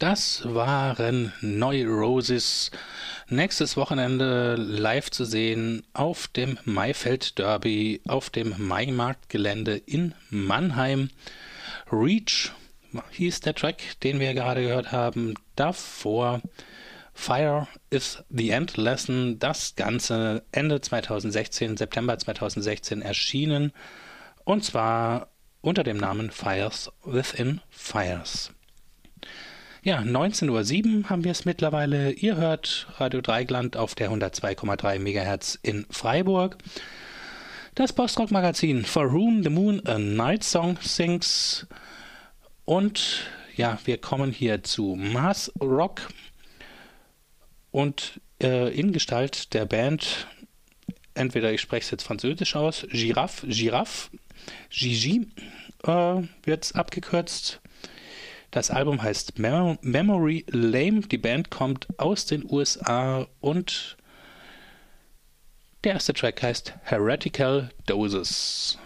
Das waren Neue Roses. Nächstes Wochenende live zu sehen auf dem Maifeld Derby, auf dem Maimarktgelände in Mannheim. Reach hieß der Track, den wir gerade gehört haben. Davor Fire is the End Lesson. Das Ganze Ende 2016, September 2016 erschienen. Und zwar unter dem Namen Fires Within Fires. Ja, 19:07 Uhr haben wir es mittlerweile. Ihr hört Radio Dreigland auf der 102,3 MHz in Freiburg. Das Postrock-Magazin For Whom the Moon a Night Song Sings. Und ja, wir kommen hier zu Mars Rock und in Gestalt der Band, entweder ich spreche es jetzt französisch aus, Giraffe, Gigi wird es abgekürzt. Das Album heißt Memory Lane. Die Band kommt aus den USA und der erste Track heißt Heretical Doses.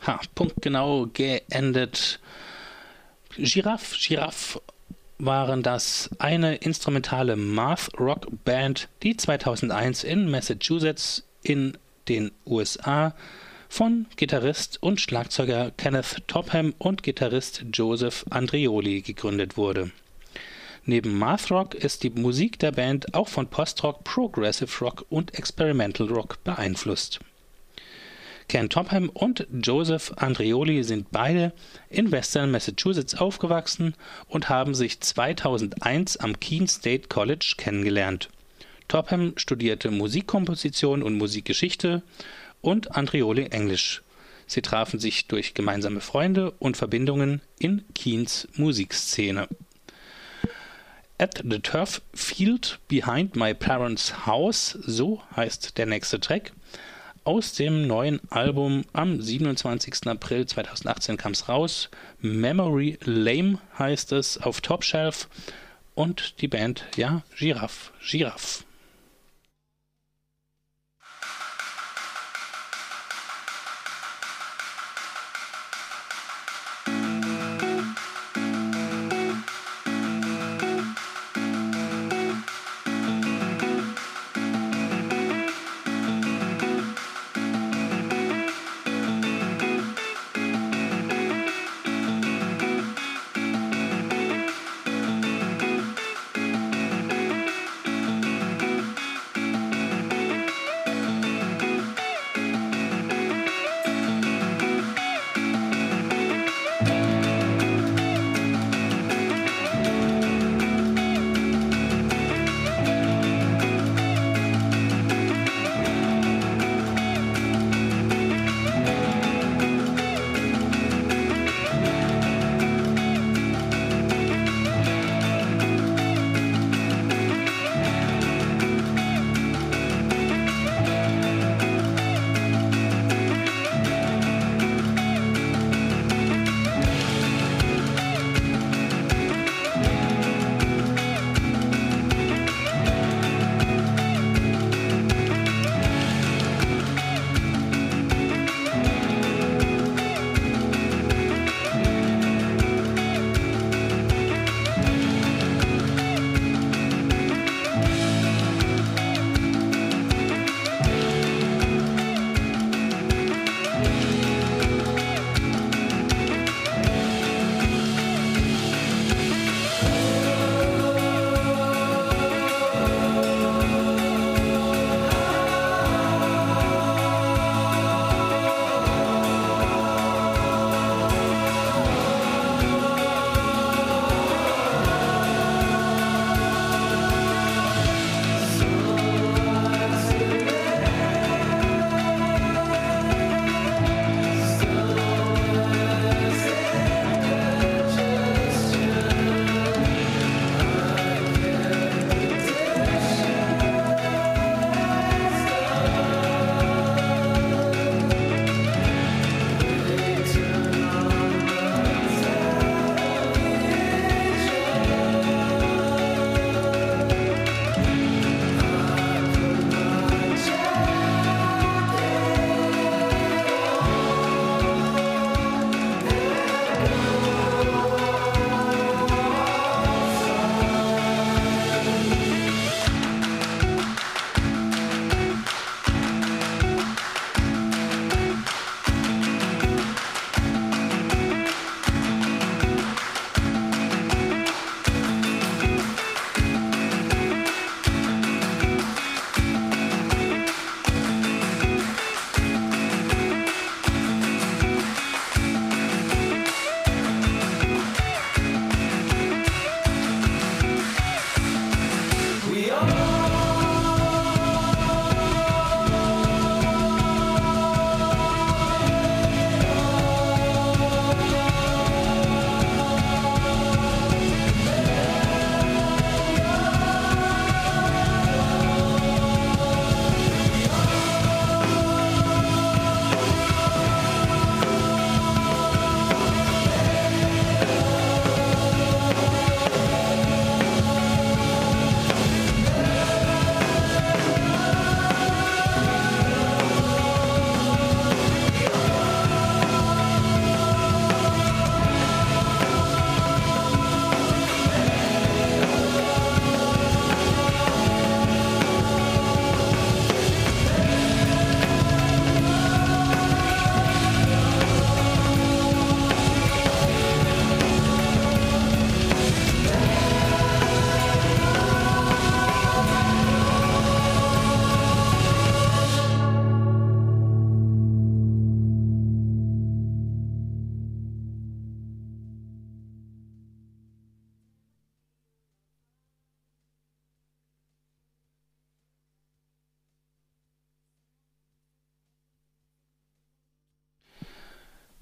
Punktgenau geendet. Giraffe waren das, eine instrumentale Math-Rock-Band, die 2001 in Massachusetts in den USA von Gitarrist und Schlagzeuger Kenneth Topham und Gitarrist Joseph Andreoli gegründet wurde. Neben Math-Rock ist die Musik der Band auch von Post-Rock, Progressive Rock und Experimental Rock beeinflusst. Ken Topham und Joseph Andreoli sind beide in Western Massachusetts aufgewachsen und haben sich 2001 am Keene State College kennengelernt. Topham studierte Musikkomposition und Musikgeschichte und Andreoli Englisch. Sie trafen sich durch gemeinsame Freunde und Verbindungen in Keenes Musikszene. At the Turf Field Behind My Parents' House, so heißt der nächste Track. Aus dem neuen Album am 27. April 2018 kam es raus. Memory Lame heißt es auf Top Shelf. Und die Band, ja, Giraffe.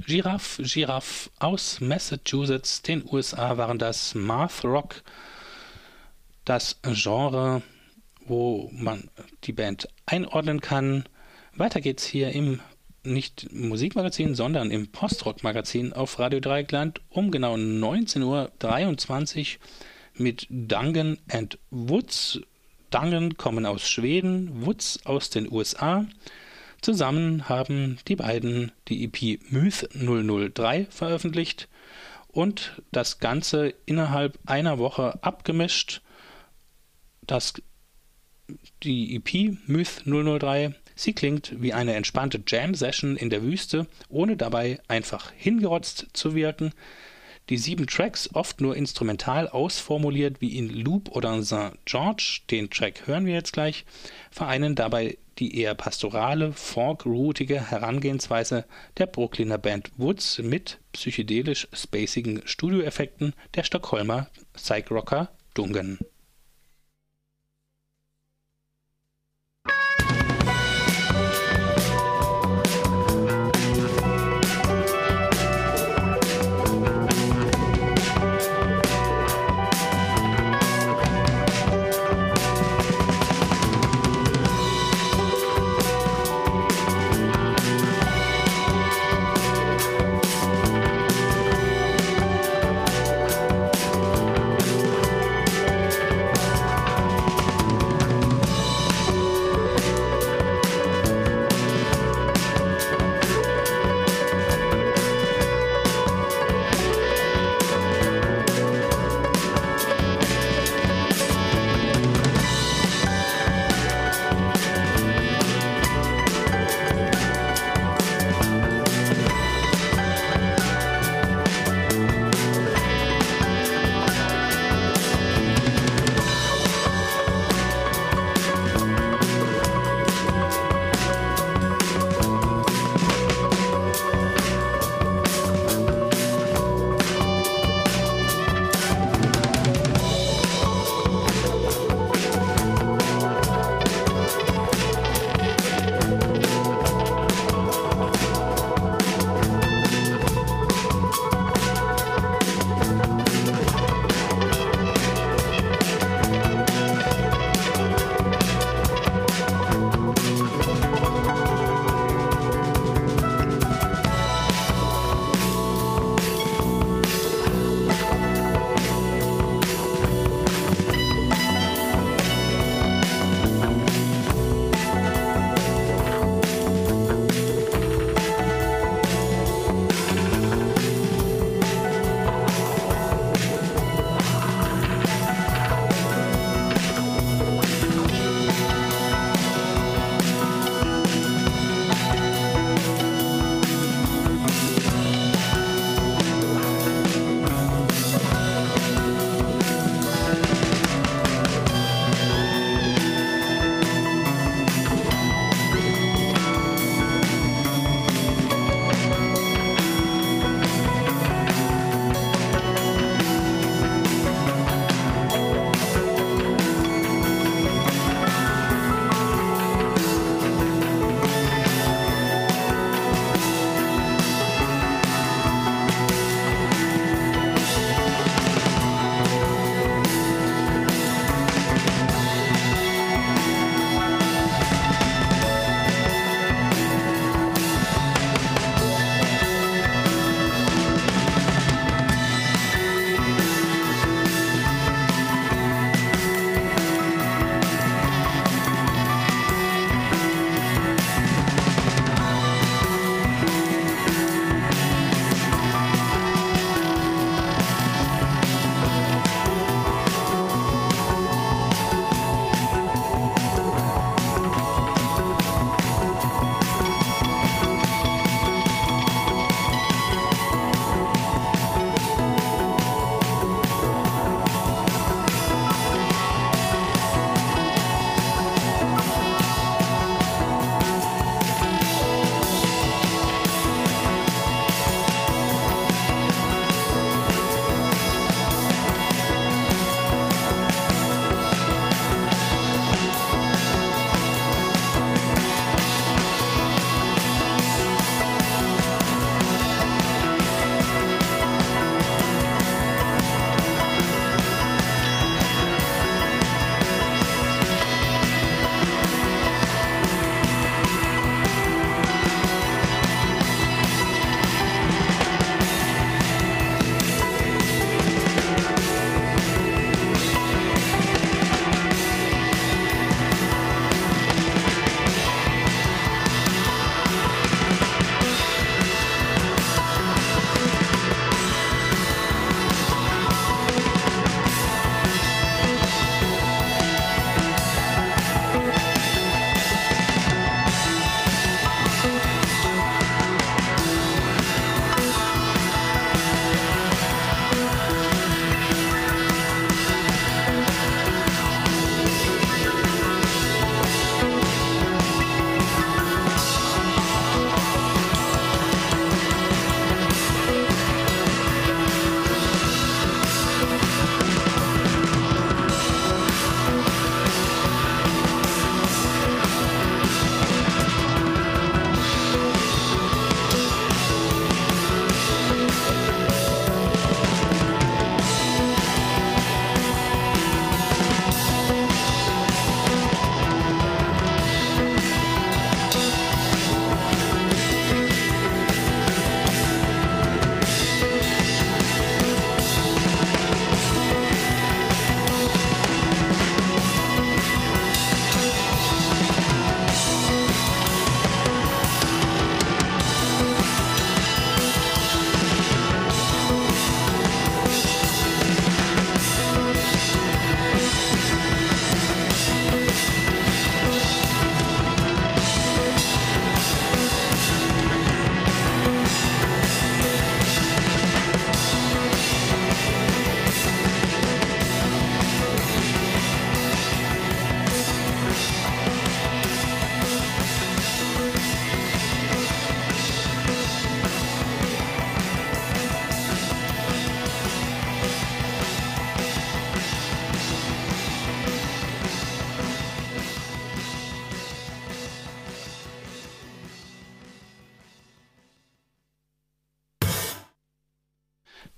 Giraffe aus Massachusetts, den USA, waren das. Math Rock, das Genre, wo man die Band einordnen kann. Weiter geht's hier im nicht Musikmagazin, sondern im Postrock-Magazin auf Radio Dreieckland um genau 19:23 Uhr mit Dungan and Woods. Dungan kommen aus Schweden, Woods aus den USA. Zusammen haben die beiden die EP Myth 003 veröffentlicht und das Ganze innerhalb einer Woche abgemischt. Die EP Myth 003, sie klingt wie eine entspannte Jam-Session in der Wüste, ohne dabei einfach hingerotzt zu wirken. Die 7 Tracks, oft nur instrumental ausformuliert wie in Loop oder St. George, den Track hören wir jetzt gleich, vereinen dabei die eher pastorale, folk-rootige Herangehensweise der Brooklyner Band Woods mit psychedelisch-spacigen Studioeffekten der Stockholmer Psych-Rocker Dungan.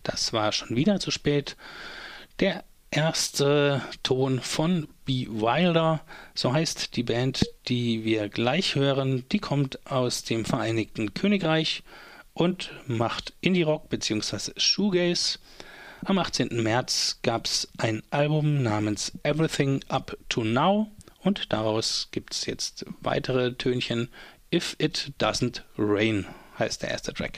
Das war schon wieder zu spät. Der erste Ton von Be Wilder, so heißt die Band, die wir gleich hören. Die kommt aus dem Vereinigten Königreich und macht Indie-Rock bzw. Shoegaze. Am 18. März gab es ein Album namens Everything Up to Now und daraus gibt es jetzt weitere Tönchen. If It Doesn't Rain heißt der erste Track.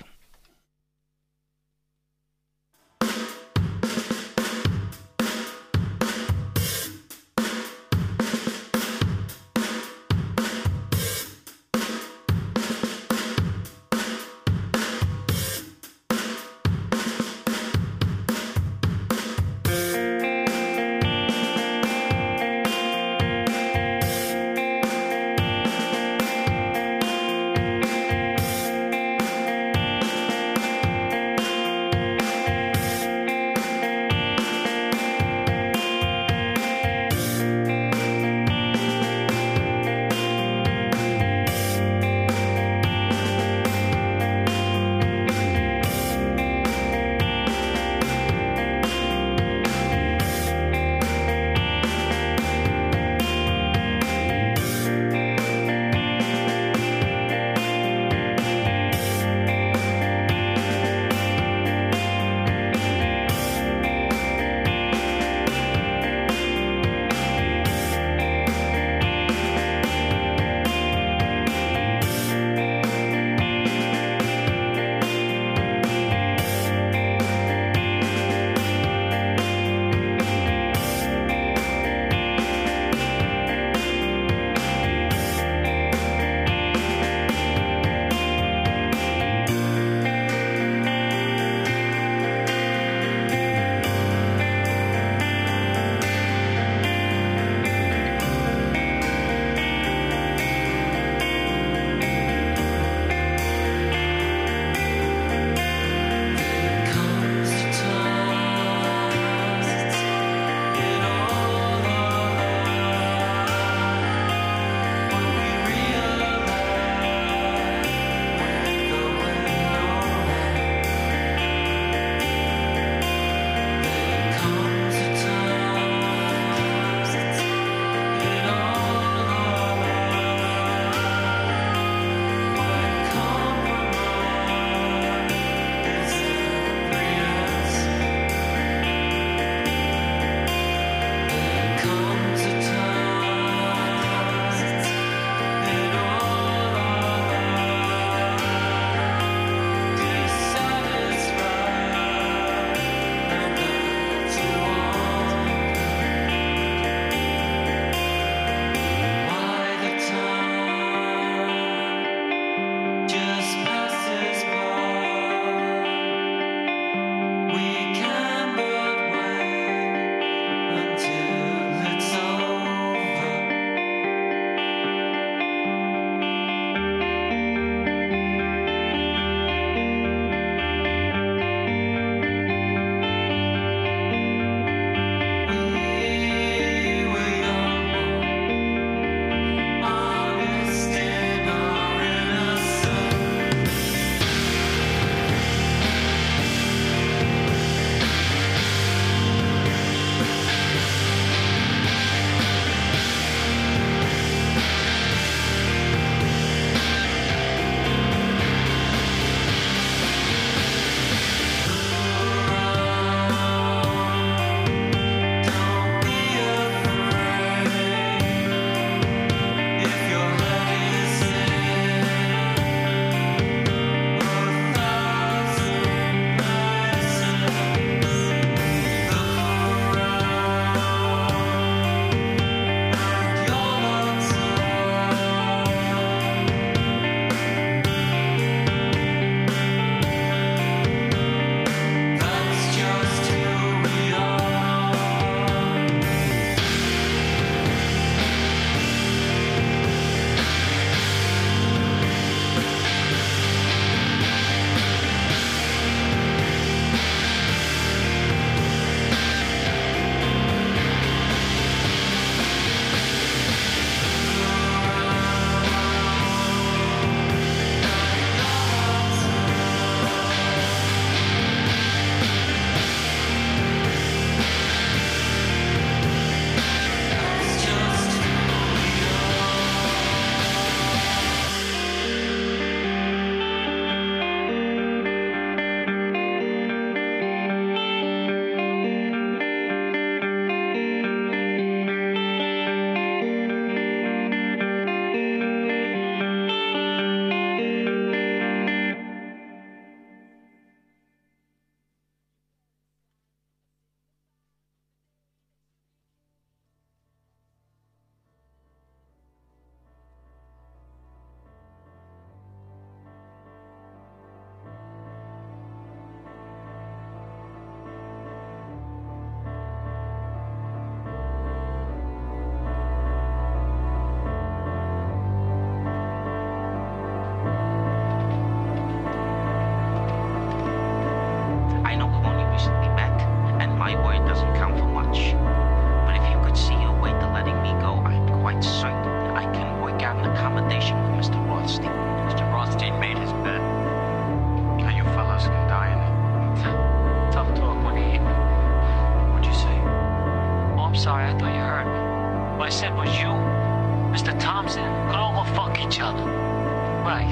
said was you, Mr. Thompson, could all go fuck each other. Right.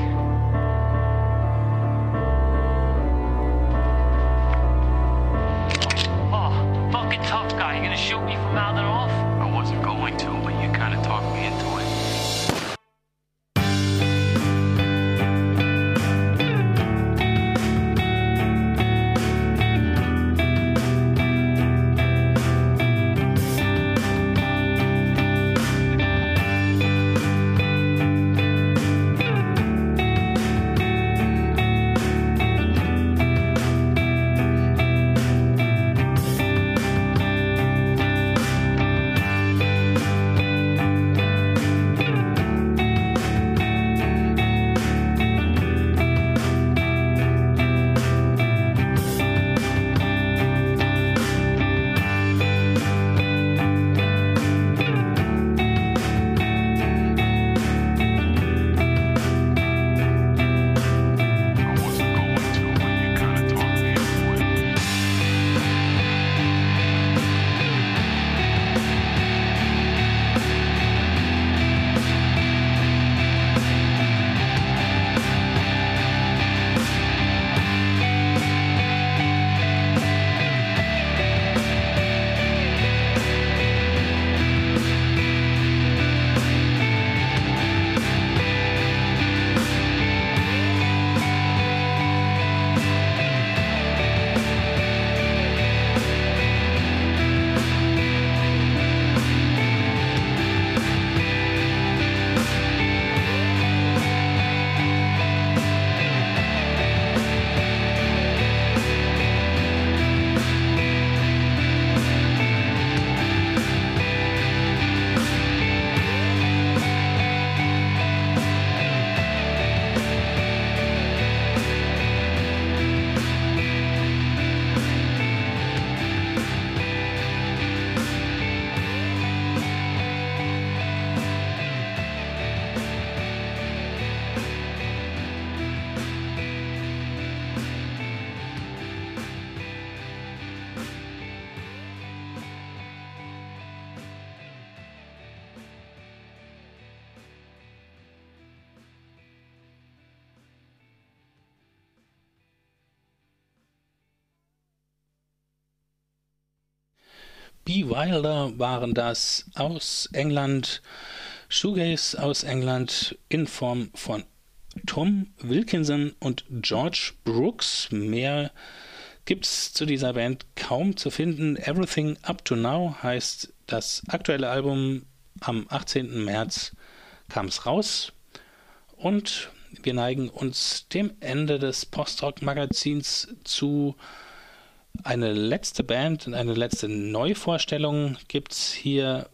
Oh, fucking tough guy. You gonna shoot me for mouthing off? I wasn't going to, but you kind of talked me into it. B. Wilder waren das aus England, Shoegaze aus England in Form von Tom Wilkinson und George Brooks. Mehr gibt's zu dieser Band kaum zu finden. Everything Up to Now heißt das aktuelle Album. Am 18. März kam es raus und wir neigen uns dem Ende des Postrock-Magazins zu. Eine letzte Band und eine letzte Neuvorstellung gibt es hier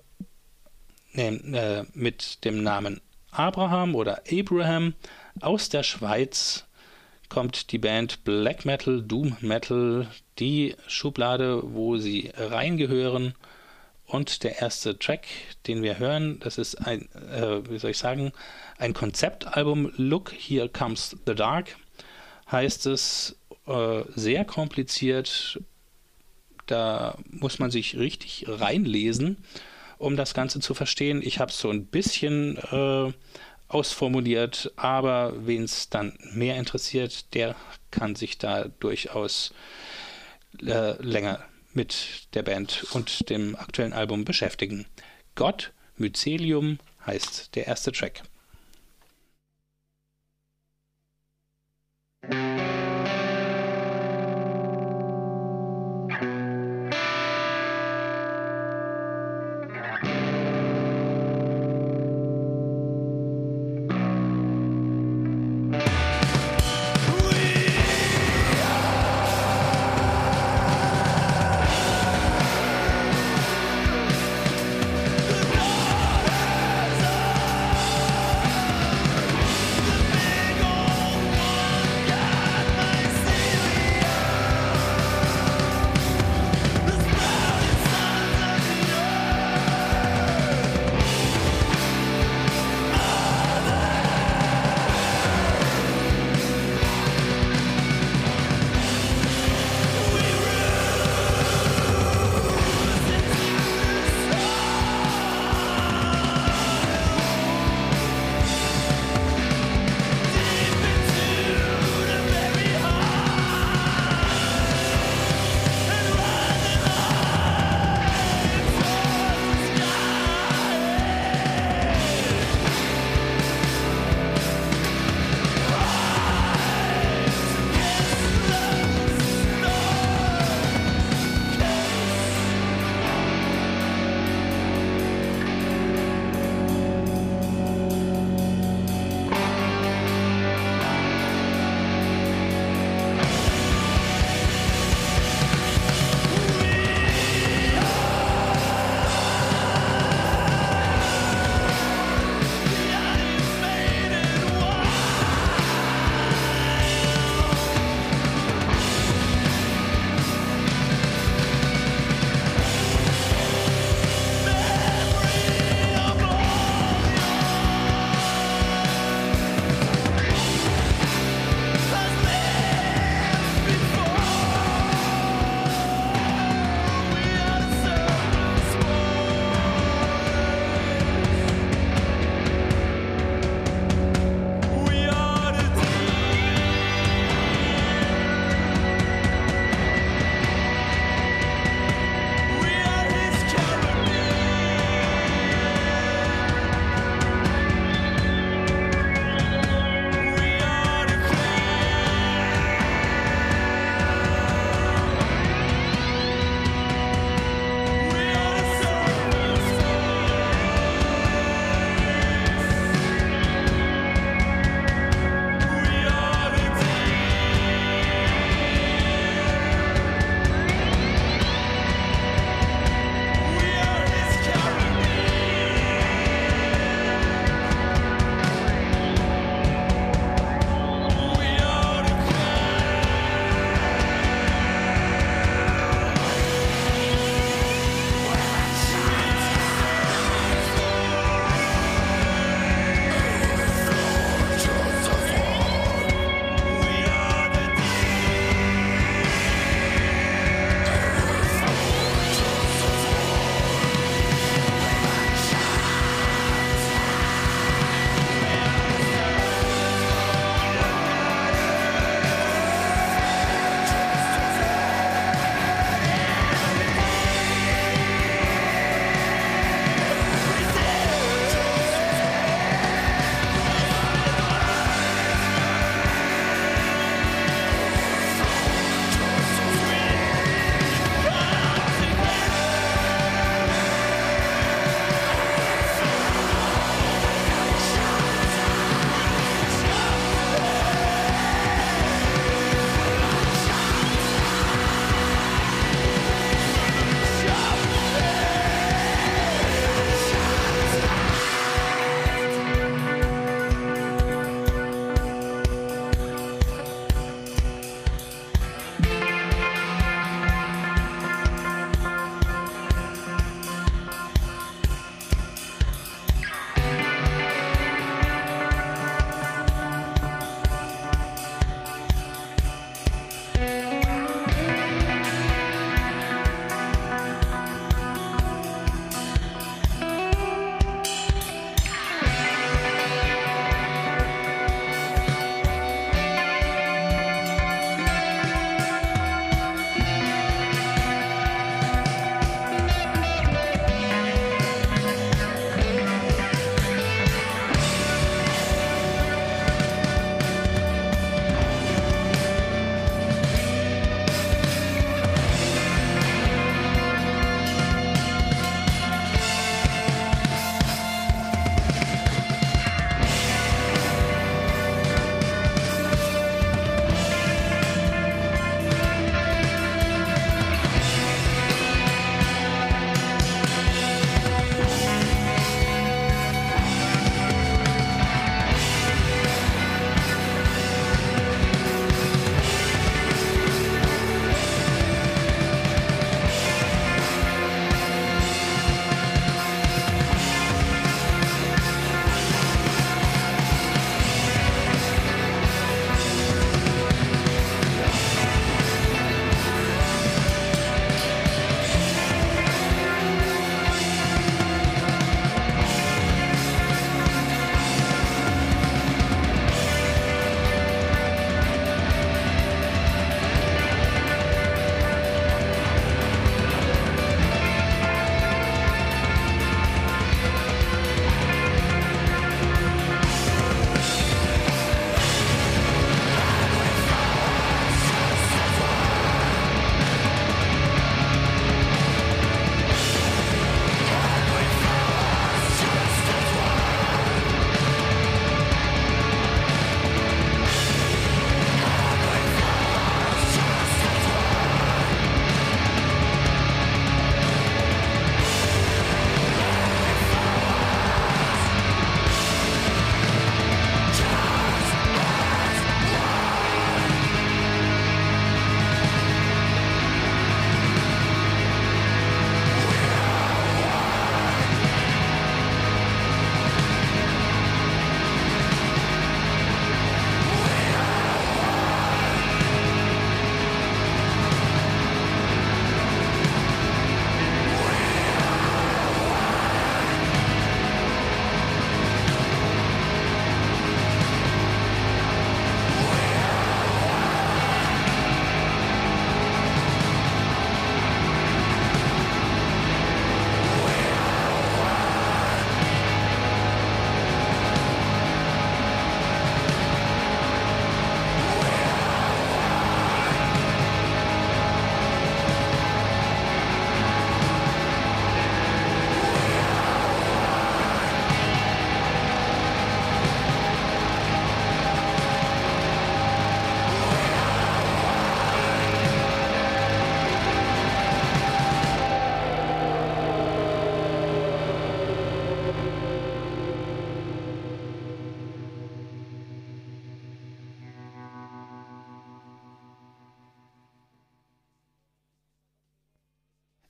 mit dem Namen Abraham oder Abraham. Aus der Schweiz kommt die Band Black Metal, Doom Metal, die Schublade, wo sie reingehören. Und der erste Track, den wir hören, das ist ein Konzeptalbum. Look, Here Comes the Dark, heißt es. Sehr kompliziert, da muss man sich richtig reinlesen, um das Ganze zu verstehen. Ich habe es so ein bisschen ausformuliert, aber wen es dann mehr interessiert, der kann sich da durchaus länger mit der Band und dem aktuellen Album beschäftigen. Gott Mycelium heißt der erste Track.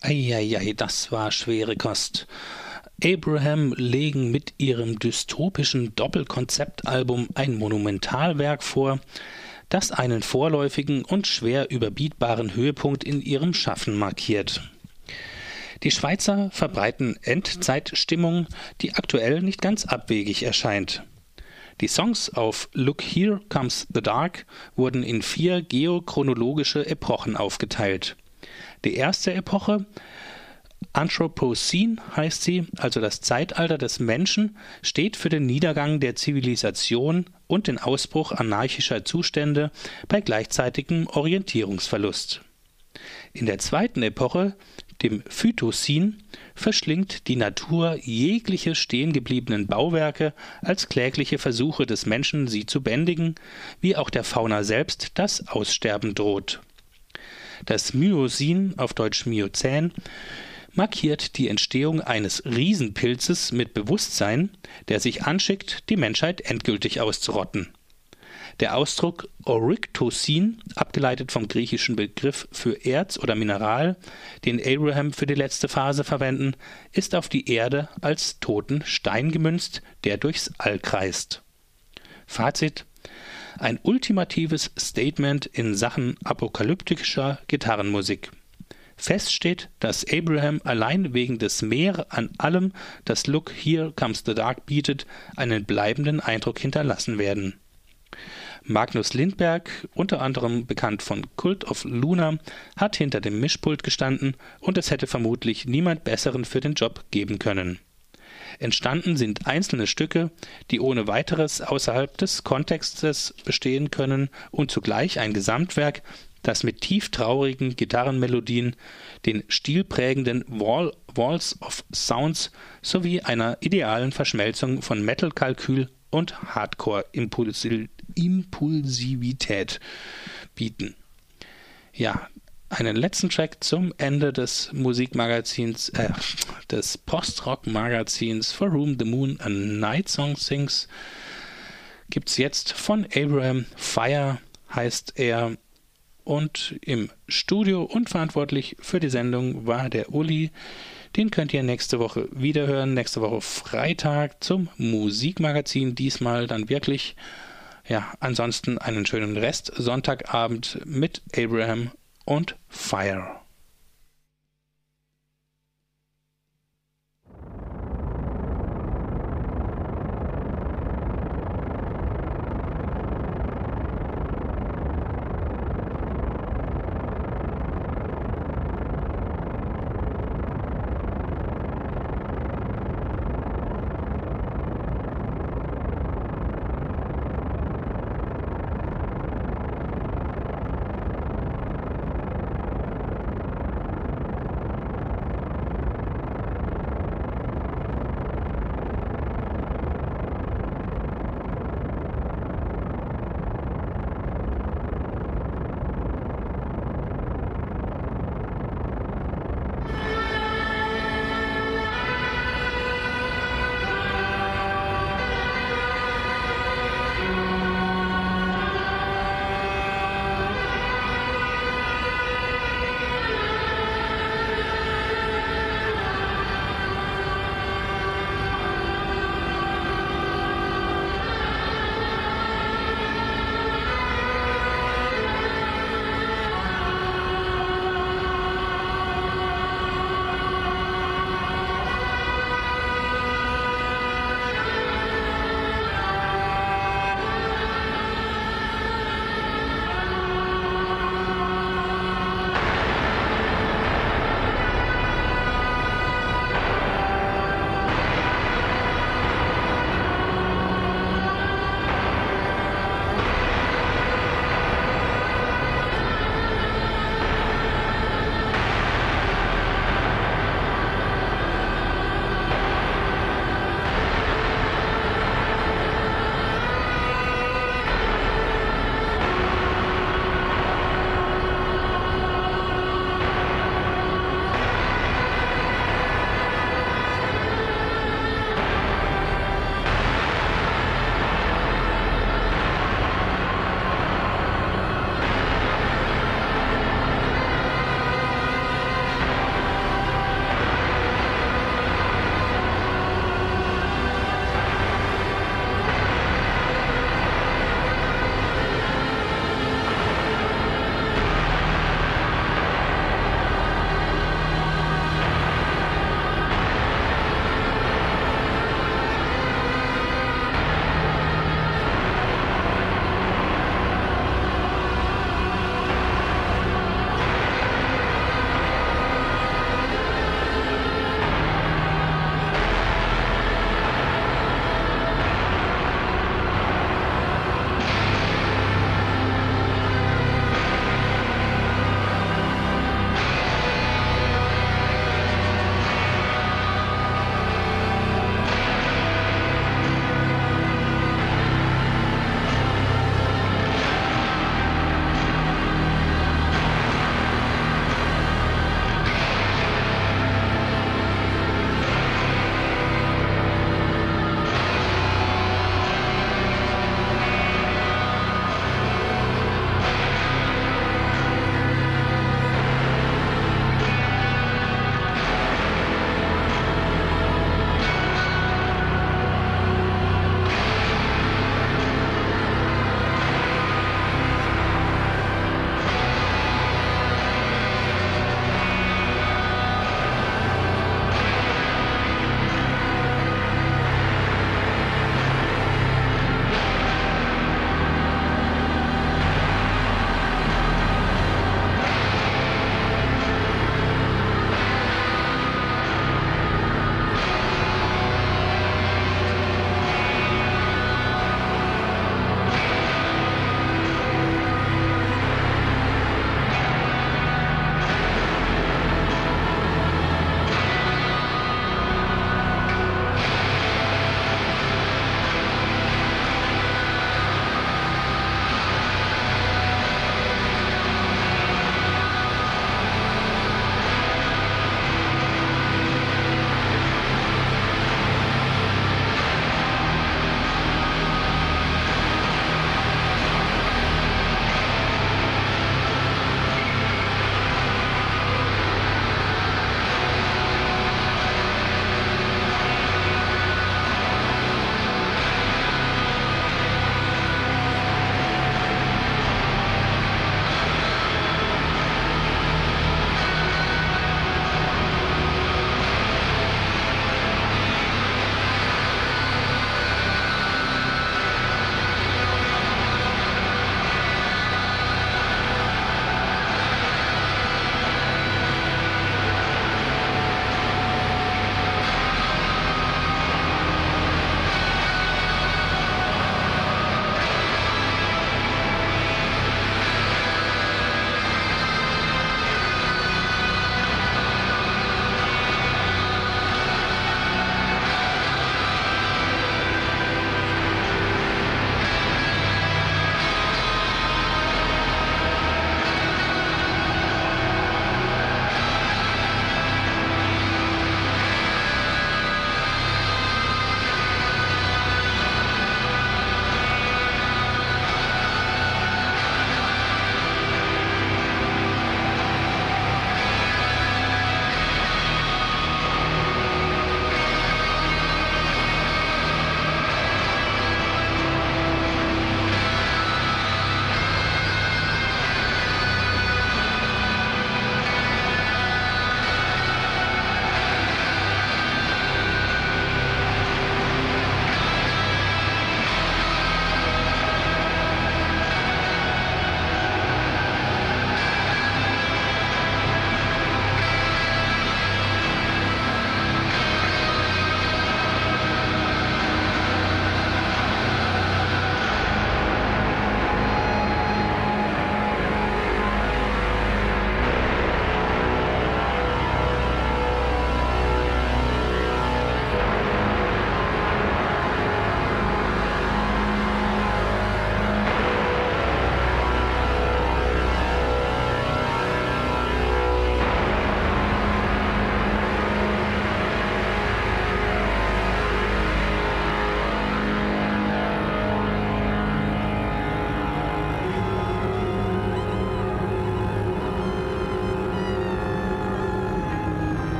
Eieiei, das war schwere Kost. Abraham legen mit ihrem dystopischen Doppelkonzeptalbum ein Monumentalwerk vor, das einen vorläufigen und schwer überbietbaren Höhepunkt in ihrem Schaffen markiert. Die Schweizer verbreiten Endzeitstimmung, die aktuell nicht ganz abwegig erscheint. Die Songs auf Look Here Comes the Dark wurden in 4 geochronologische Epochen aufgeteilt. Die erste Epoche, Anthropocene heißt sie, also das Zeitalter des Menschen, steht für den Niedergang der Zivilisation und den Ausbruch anarchischer Zustände bei gleichzeitigem Orientierungsverlust. In der zweiten Epoche, dem Phytozän, verschlingt die Natur jegliche stehengebliebenen Bauwerke als klägliche Versuche des Menschen, sie zu bändigen, wie auch der Fauna selbst das Aussterben droht. Das Myozän, auf Deutsch Miozän, markiert die Entstehung eines Riesenpilzes mit Bewusstsein, der sich anschickt, die Menschheit endgültig auszurotten. Der Ausdruck Oryctozän, abgeleitet vom griechischen Begriff für Erz oder Mineral, den Abraham für die letzte Phase verwenden, ist auf die Erde als toten Stein gemünzt, der durchs All kreist. Fazit: Ein ultimatives Statement in Sachen apokalyptischer Gitarrenmusik. Fest steht, dass Abraham allein wegen des Mehr an allem, das Look Here Comes the Dark bietet, einen bleibenden Eindruck hinterlassen werden. Magnus Lindberg, unter anderem bekannt von Cult of Luna, hat hinter dem Mischpult gestanden und es hätte vermutlich niemand Besseren für den Job geben können. Entstanden sind einzelne Stücke, die ohne weiteres außerhalb des Kontextes bestehen können und zugleich ein Gesamtwerk, das mit tief traurigen Gitarrenmelodien, den stilprägenden Walls of Sounds sowie einer idealen Verschmelzung von Metal-Kalkül und Hardcore-Impulsivität bieten. Ja, einen letzten Track zum Ende des Musikmagazins, des Post-Rock-Magazins For Whom the Moon a Night Song Sings, gibt's jetzt von Abraham. Fire heißt er. Und im Studio und verantwortlich für die Sendung war der Uli. Den könnt ihr nächste Woche wiederhören. Nächste Woche Freitag zum Musikmagazin. Diesmal dann wirklich, ja, ansonsten einen schönen Rest Sonntagabend mit Abraham und Fire.